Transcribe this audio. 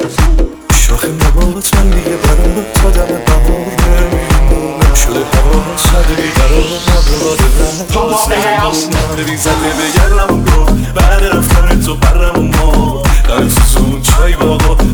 شاخ نبات من دیگه برات تا دم بهار نمیمونه شده هوا ساده بیقرار نباده ببین زده بگرم گفت بعد رفتن تو برم و ما قرم سوزون چای باقا